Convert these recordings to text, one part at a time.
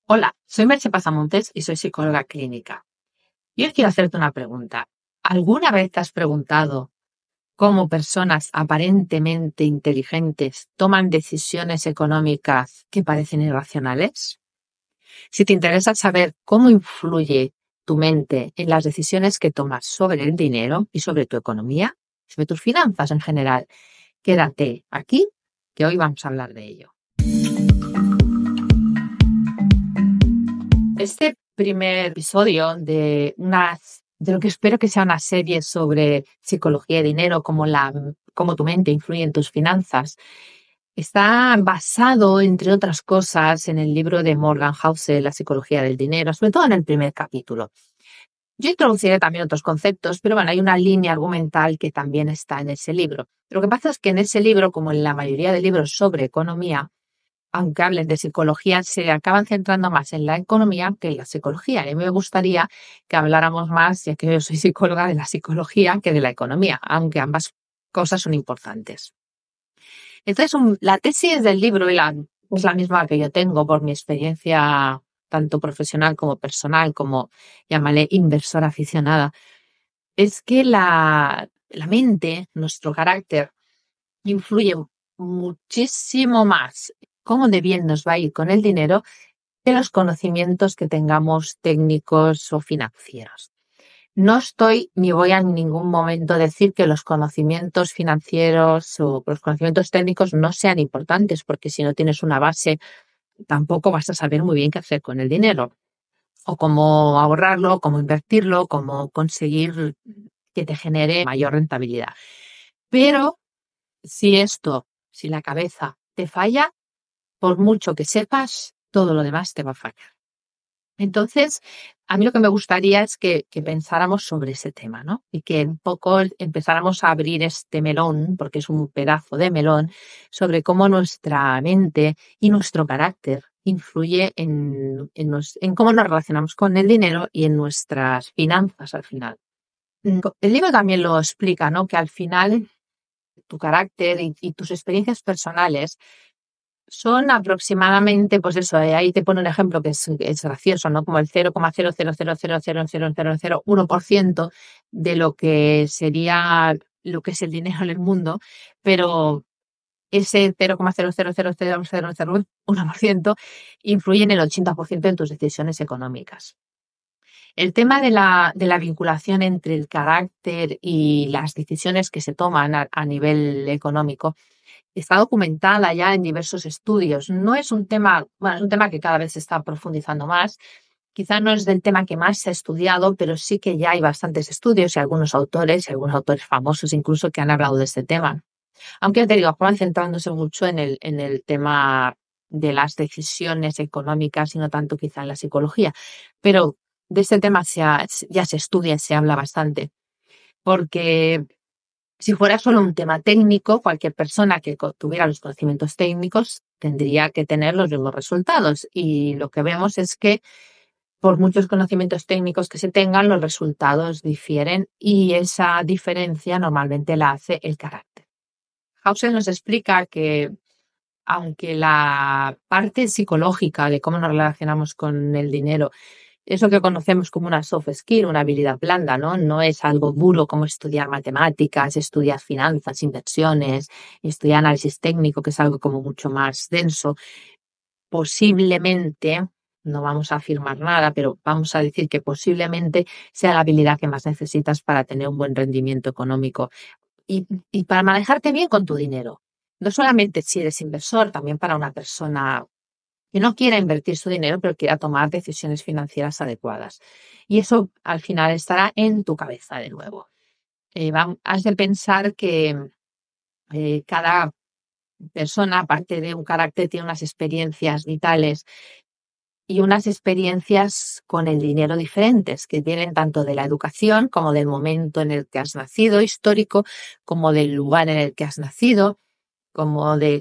Hola, soy Merche Pasamontes y soy psicóloga clínica. Yo quiero hacerte una pregunta. ¿Alguna vez te has preguntado cómo personas aparentemente inteligentes toman decisiones económicas que parecen irracionales? Si te interesa saber cómo influye tu mente en las decisiones que tomas sobre el dinero y sobre tu economía, sobre tus finanzas en general, quédate aquí, que hoy vamos a hablar de ello. Este primer episodio de lo que espero que sea una serie sobre psicología y dinero, cómo tu mente influye en tus finanzas, está basado, entre otras cosas, en el libro de Morgan Housel, La psicología del dinero, sobre todo en el primer capítulo. Yo introduciré también otros conceptos, pero bueno, hay una línea argumental que también está en ese libro. Lo que pasa es que en ese libro, como en la mayoría de libros sobre economía, aunque hablen de psicología, se acaban centrando más en la economía que en la psicología. Y a mí me gustaría que habláramos más, ya que yo soy psicóloga, de la psicología que de la economía, aunque ambas cosas son importantes. Entonces, la tesis del libro es la misma que yo tengo por mi experiencia tanto profesional como personal, como llámale inversora aficionada, es que la mente, nuestro carácter, influye muchísimo más cómo de bien nos va a ir con el dinero que los conocimientos que tengamos técnicos o financieros. No estoy ni voy a en ningún momento decir que los conocimientos financieros o los conocimientos técnicos no sean importantes, porque si no tienes una base, tampoco vas a saber muy bien qué hacer con el dinero, o cómo ahorrarlo, cómo invertirlo, cómo conseguir que te genere mayor rentabilidad. Pero si la cabeza te falla, por mucho que sepas, todo lo demás te va a fallar. Entonces, a mí lo que me gustaría es que pensáramos sobre ese tema, ¿no? Y que un poco empezáramos a abrir este melón, porque es un pedazo de melón, sobre cómo nuestra mente y nuestro carácter influye en cómo nos relacionamos con el dinero y en nuestras finanzas al final. El libro también lo explica, ¿no? Que al final tu carácter y tus experiencias personales son aproximadamente, pues eso, ahí te pone un ejemplo que es gracioso, ¿no? Como el 0,000000001% de lo que sería lo que es el dinero en el mundo, pero ese 0,0000001% influye en el 80% de tus decisiones económicas. El tema de la vinculación entre el carácter y las decisiones que se toman a nivel económico está documentada ya en diversos estudios. No es un tema, bueno, es un tema que cada vez se está profundizando más. Quizá no es del tema que más se ha estudiado, pero sí que ya hay bastantes estudios y algunos autores famosos incluso que han hablado de este tema. Aunque ya te digo, acaban centrándose mucho en el tema de las decisiones económicas y no tanto quizá en la psicología. Pero de este tema ya se estudia, se habla bastante. Porque si fuera solo un tema técnico, cualquier persona que tuviera los conocimientos técnicos tendría que tener los mismos resultados. Y lo que vemos es que por muchos conocimientos técnicos que se tengan, los resultados difieren y esa diferencia normalmente la hace el carácter. Housel nos explica que aunque la parte psicológica de cómo nos relacionamos con el dinero es lo que conocemos como una soft skill, una habilidad blanda, ¿no? No es algo duro como estudiar matemáticas, estudiar finanzas, inversiones, estudiar análisis técnico, que es algo como mucho más denso. Posiblemente, no vamos a afirmar nada, pero vamos a decir que posiblemente sea la habilidad que más necesitas para tener un buen rendimiento económico y para manejarte bien con tu dinero. No solamente si eres inversor, también para una persona que no quiera invertir su dinero, pero quiera tomar decisiones financieras adecuadas. Y eso al final estará en tu cabeza de nuevo. Has de pensar que cada persona, aparte de un carácter, tiene unas experiencias vitales y unas experiencias con el dinero diferentes, que vienen tanto de la educación como del momento en el que has nacido, histórico, como del lugar en el que has nacido, como de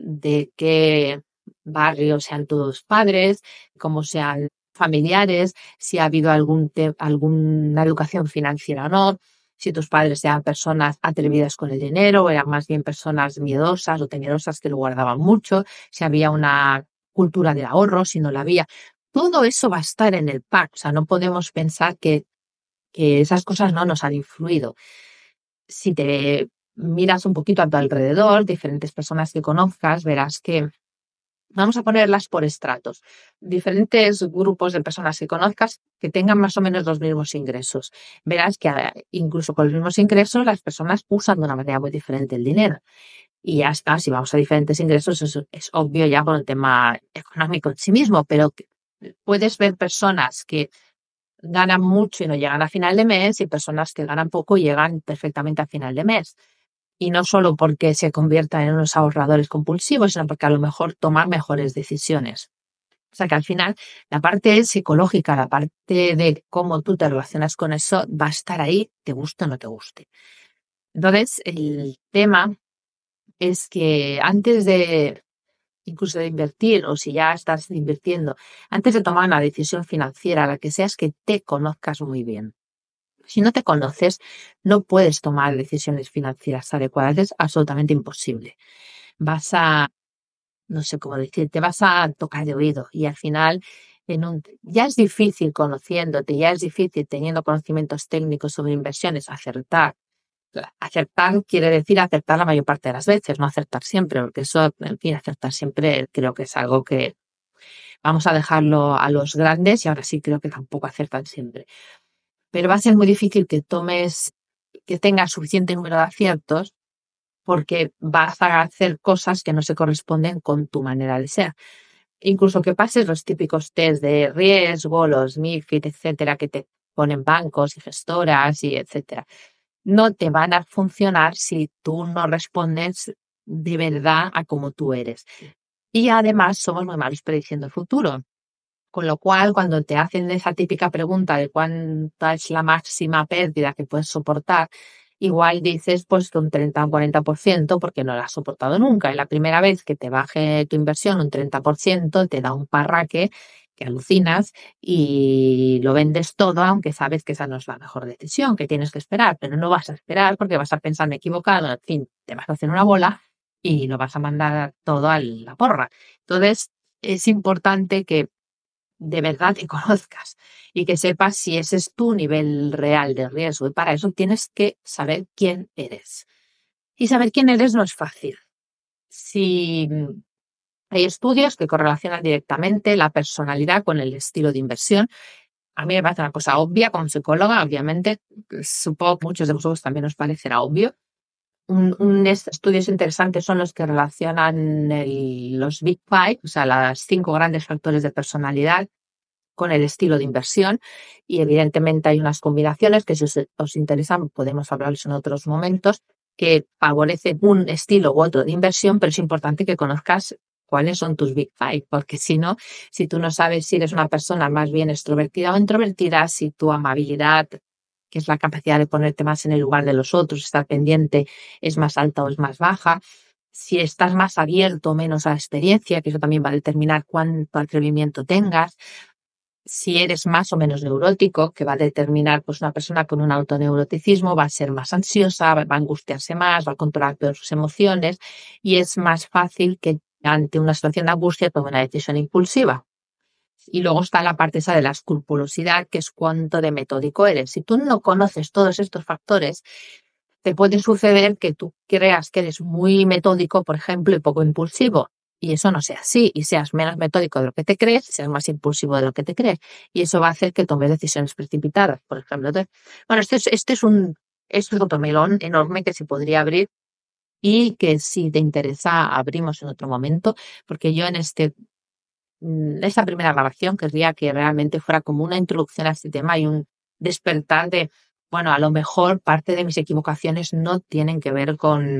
qué barrio sean tus padres, cómo sean familiares, si ha habido alguna educación financiera o no, si tus padres sean personas atrevidas con el dinero o eran más bien personas miedosas o temerosas que lo guardaban mucho, si había una cultura del ahorro, si no la había. todo eso va a estar en el pack. O sea, no podemos pensar que esas cosas no nos han influido. Si te miras un poquito a tu alrededor, diferentes personas que conozcas, verás que vamos a ponerlas por estratos. Diferentes grupos de personas que conozcas que tengan más o menos los mismos ingresos. Verás que incluso con los mismos ingresos las personas usan de una manera muy diferente el dinero. Y ya está, si vamos a diferentes ingresos, eso es obvio ya por el tema económico en sí mismo, pero puedes ver personas que ganan mucho y no llegan a final de mes y personas que ganan poco y llegan perfectamente a final de mes. Y no solo porque se conviertan en unos ahorradores compulsivos, sino porque a lo mejor toman mejores decisiones. O sea que al final la parte psicológica, la parte de cómo tú te relacionas con eso va a estar ahí, te guste o no te guste. Entonces, el tema es que antes de incluso de invertir o si ya estás invirtiendo, antes de tomar una decisión financiera, la que sea, es que te conozcas muy bien. Si no te conoces, no puedes tomar decisiones financieras adecuadas, es absolutamente imposible. No sé cómo decir, te vas a tocar de oído y al final ya es difícil conociéndote, ya es difícil teniendo conocimientos técnicos sobre inversiones acertar. Acertar quiere decir acertar la mayor parte de las veces, no acertar siempre, porque eso, en fin, acertar siempre creo que es algo que vamos a dejarlo a los grandes y ahora sí creo que tampoco acertan siempre. Pero va a ser muy difícil que tengas suficiente número de aciertos porque vas a hacer cosas que no se corresponden con tu manera de ser. Incluso que pases los típicos test de riesgo, los MiFID, etcétera, que te ponen bancos y gestoras y etcétera. No te van a funcionar si tú no respondes de verdad a cómo tú eres. Y además somos muy malos prediciendo el futuro. Con lo cual, cuando te hacen esa típica pregunta de cuánta es la máxima pérdida que puedes soportar, igual dices pues un 30 o un 40% porque no la has soportado nunca. Y la primera vez que te baje tu inversión un 30%, te da un parraque que alucinas y lo vendes todo, aunque sabes que esa no es la mejor decisión, que tienes que esperar, pero no vas a esperar porque vas a pensar me he equivocado, en fin, te vas a hacer una bola y lo vas a mandar todo a la porra. Entonces, es importante que de verdad te conozcas y que sepas si ese es tu nivel real de riesgo. Y para eso tienes que saber quién eres. Y saber quién eres no es fácil. Si hay estudios que correlacionan directamente la personalidad con el estilo de inversión. A mí me parece una cosa obvia como psicóloga, obviamente. Supongo que a muchos de vosotros también os parecerá obvio. Estudios interesantes son los que relacionan los Big Five, o sea, los 5 grandes factores de personalidad con el estilo de inversión y evidentemente hay unas combinaciones que si os interesan podemos hablarles en otros momentos que favorecen un estilo u otro de inversión, pero es importante que conozcas cuáles son tus Big Five, porque si no, si tú no sabes si eres una persona más bien extrovertida o introvertida, si tu amabilidad, que es la capacidad de ponerte más en el lugar de los otros, estar pendiente, es más alta o es más baja, si estás más abierto o menos a la experiencia, que eso también va a determinar cuánto atrevimiento tengas, si eres más o menos neurótico, que va a determinar pues una persona con un autoneuroticismo va a ser más ansiosa, va a angustiarse más, va a controlar peor sus emociones y es más fácil que ante una situación de angustia tome una decisión impulsiva. Y luego está la parte esa de la escrupulosidad, que es cuánto de metódico eres. Si tú no conoces todos estos factores, te puede suceder que tú creas que eres muy metódico, por ejemplo, y poco impulsivo. Y eso no sea así, y seas menos metódico de lo que te crees, seas más impulsivo de lo que te crees. Y eso va a hacer que tomes decisiones precipitadas, por ejemplo. Entonces, bueno, esto es otro melón enorme que se podría abrir y que si te interesa abrimos en otro momento, porque yo en esta primera grabación querría que realmente fuera como una introducción a este tema y un despertar de, bueno, a lo mejor parte de mis equivocaciones no tienen que ver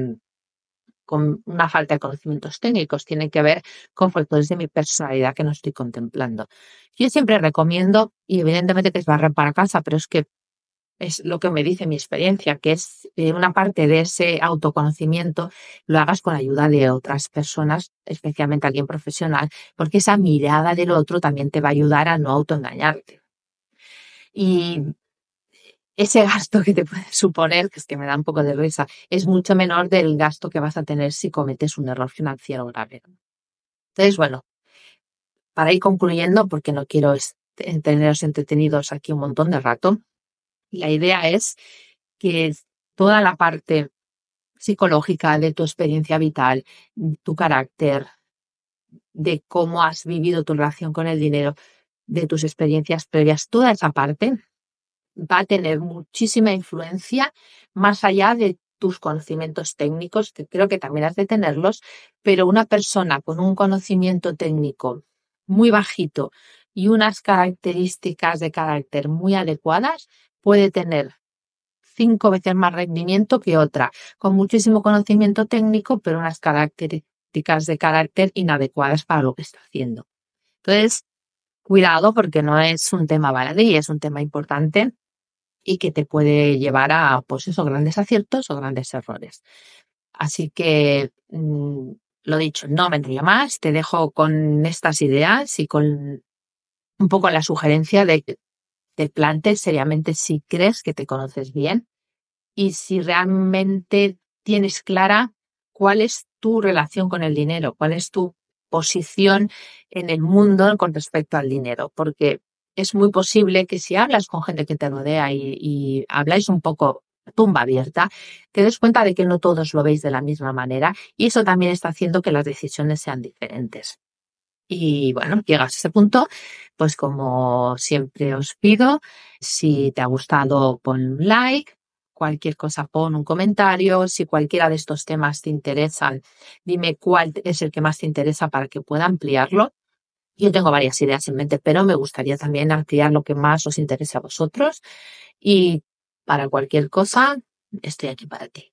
con una falta de conocimientos técnicos, tienen que ver con factores de mi personalidad que no estoy contemplando. Yo siempre recomiendo, y evidentemente que es barrer para casa, pero es que es lo que me dice mi experiencia, que es una parte de ese autoconocimiento lo hagas con ayuda de otras personas, especialmente alguien profesional, porque esa mirada del otro también te va a ayudar a no autoengañarte. Y ese gasto que te puede suponer, que es que me da un poco de risa, es mucho menor del gasto que vas a tener si cometes un error financiero grave. Entonces, bueno, para ir concluyendo, porque no quiero teneros entretenidos aquí un montón de rato, la idea es que toda la parte psicológica de tu experiencia vital, tu carácter, de cómo has vivido tu relación con el dinero, de tus experiencias previas, toda esa parte va a tener muchísima influencia más allá de tus conocimientos técnicos, que creo que también has de tenerlos, pero una persona con un conocimiento técnico muy bajito y unas características de carácter muy adecuadas puede tener 5 veces más rendimiento que otra, con muchísimo conocimiento técnico, pero unas características de carácter inadecuadas para lo que está haciendo. Entonces, cuidado, porque no es un tema baladí, es un tema importante y que te puede llevar a, pues eso, grandes aciertos o grandes errores. Así que, lo dicho, no me enrollo más, te dejo con estas ideas y con un poco la sugerencia de que te plantes seriamente si crees que te conoces bien y si realmente tienes clara cuál es tu relación con el dinero, cuál es tu posición en el mundo con respecto al dinero, porque es muy posible que si hablas con gente que te rodea y habláis un poco tumba abierta, te des cuenta de que no todos lo veis de la misma manera y eso también está haciendo que las decisiones sean diferentes. Y bueno, llegas a ese punto, pues como siempre os pido, si te ha gustado, pon un like, cualquier cosa pon un comentario, si cualquiera de estos temas te interesan, dime cuál es el que más te interesa para que pueda ampliarlo. Yo tengo varias ideas en mente, pero me gustaría también ampliar lo que más os interese a vosotros y para cualquier cosa estoy aquí para ti.